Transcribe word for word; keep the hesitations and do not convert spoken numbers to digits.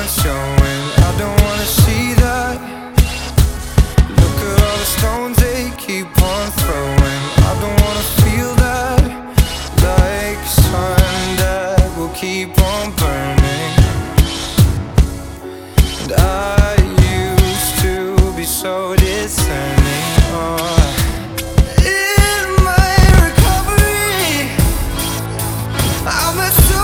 it's showing. I don't wanna see that. Look at all the stones they keep on throwing. I don't wanna feel that. Like sun that will keep on burning. And I used to be so discerning. Oh. In my recovery, I met so